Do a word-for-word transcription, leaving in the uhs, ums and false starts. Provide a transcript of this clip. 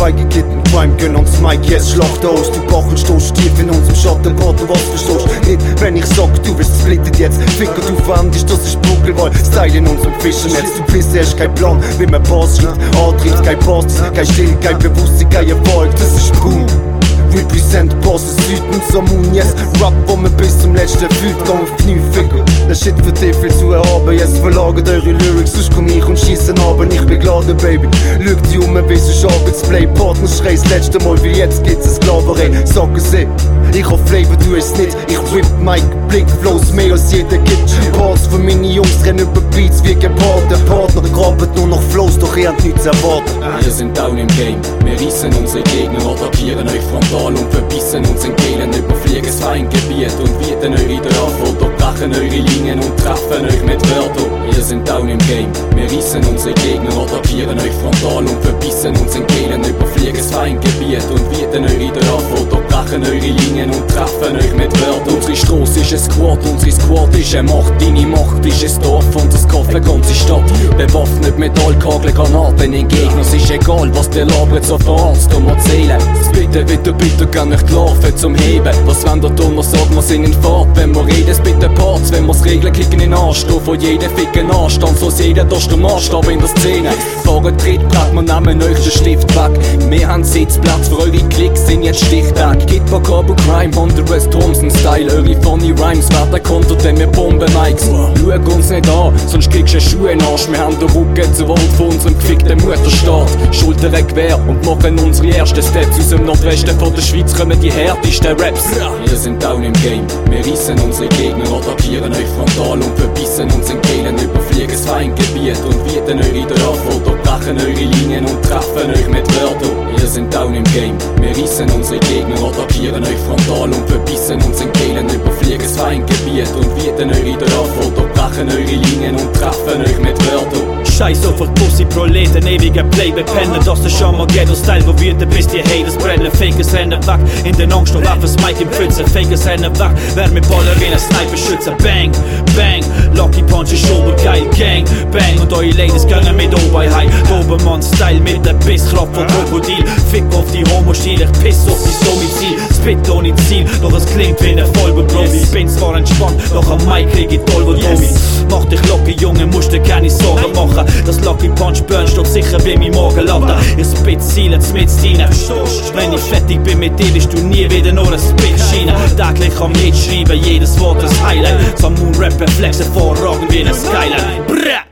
Feige Kitten, Crime, gönn uns Mike, yes, schlacht aus. Du Kachel stoßt tief in unserem Schattenbad, du was verstehst nicht, wenn ich sag, du wirst splittet jetzt. Ficker, du verandest, das ist Buckelwahl, Style in unserem Fischernetz. Du bist erst kein Plan, wie man Pass schreibt, antritt, kein Pass, kein Still, kein Bewusstsein, kein Erfolg, das ist Boom. Represent Bosses Süden, Samun, yes. Rap, wo man bis zum letzten fühlt, gang auf Knie, Ficker. Der Shit für dich viel zu erhaben, yes. Verlagert eure Lyrics, sonst komm ich und schiessen aber nicht begladen, Baby. Lügt die um, wie so Schagels Play. Partner schreis letzte Mal, wie jetzt geht's in Sklaverei. Sagen sie, ich hab Flavor, du es nicht. Ich whip Mike, Blick, Flows, mehr als jeder gibt. Parts für meine Jungs rennen über Beats wie gepaart. Der Partner grabt nur noch Flows, doch ihr habt nichts erwartet. Wir sind down im Game, wir reissen unsere Gegner, attackieren euch frontal und verbissen uns in Kehlen, überfliegen das Feindgebiet und wieten eure Dörfer, durchbrechen eure Linien und treffen euch mit Wörtern. Wir sind down im Game, wir reissen unsere Gegner, attackieren euch frontal und verbissen uns in Kehlen, überfliegen das Feindgebiet und wieten eure Dörfer, durchbrechen eure Linien und treffen euch mit Wörtern. Unsere Strasse ist ein Squad, unsere Squad ist eine Macht, deine Macht ist ein Dorf und das Kaff eine ganze Stadt. Bewaffnet mit Metallkageln, Granaten in Gegner, es ist egal, was der labert, so verarzt um erzählen. Bitte, bitte, bitte, kann nicht laufen zum Heben. Was wenn der Donner sagt, wir singen fort, wenn wir reden, bitte Parts, wenn wir's regeln, kicken in den Arsch, da vor jedem ficken Anstand, so jeder durch den Maßstab in der Szene. Fahren Trittbrett, wir nehmen euch den Stift weg. Wir haben Sitzplatz für eure Klicks, sind jetzt Stichtag. Geht bei Cabo Crime, Hunter West Thompson Style, eure funny Rhymes, werden Konto, denn wir bomben Mikes. Schau uns nicht an, sonst kriegst du Schuhe in den Arsch. Wir haben den Rücken zu Wald von unserem gefickten Mutterstaat. Schultern quer und machen unsere ersten Steps. Aus dem Nordwesten von der Schweiz kommen die härtesten Raps. Wir sind down im Game, wir reissen unsere Gegner, attackieren euch frontal und verbissen uns in Kehlen, überfliegen das Feindgebiet und wieten eure Dörfer, durchbrechen eure Linien und treffen euch mit Wörtern. Wir sind down im Game, wir reissen unsere Gegner, attackieren euch frontal und verbissen uns in Kehlen, überfliegen das Feindgebiet und wieten eure Dörfer, durchbrechen eure Linien und treffen euch mit Wörtern. Scheiß auf die Pussy, Proleten, ewiger Playback pennen. Das ist schon mal Ghetto-Style, wo wir bis die Haters brennen. Fakers rennen weg, in den Angst und werfen Mike im Pfützen. Fakers rennen weg, wer mit Ballerina Sniper schützen. Bang, bang, Lucky Punch ist obergeil. Gang, bang, und eure Ladies gehen mit Oberhai. Dobermann-Style mit der Bisskraft von Krokodil. Fick auf die Homo-Stil, ich piss auf die Domizil. Spit ohne Ziel, doch es klingt wie eine Vollblut-Promi. Ich bin zwar entspannt, doch am Mike krieg ich Tollwut-Domi. Mach dich locker, Junge, musst dir keine Sorgen machen. Das Lucky Punch burnt doch sicher wie mein Morgenlatte. Ich spit Ziele mit rein. Wenn ich fertig bin mit dir, bist du nie wieder nur ein Spit-Schiene. Täglich am Mitschreiben, jedes Wort ein Highlight. Samun Rap Reflex hervorragend wie eine Skyline. Brrr!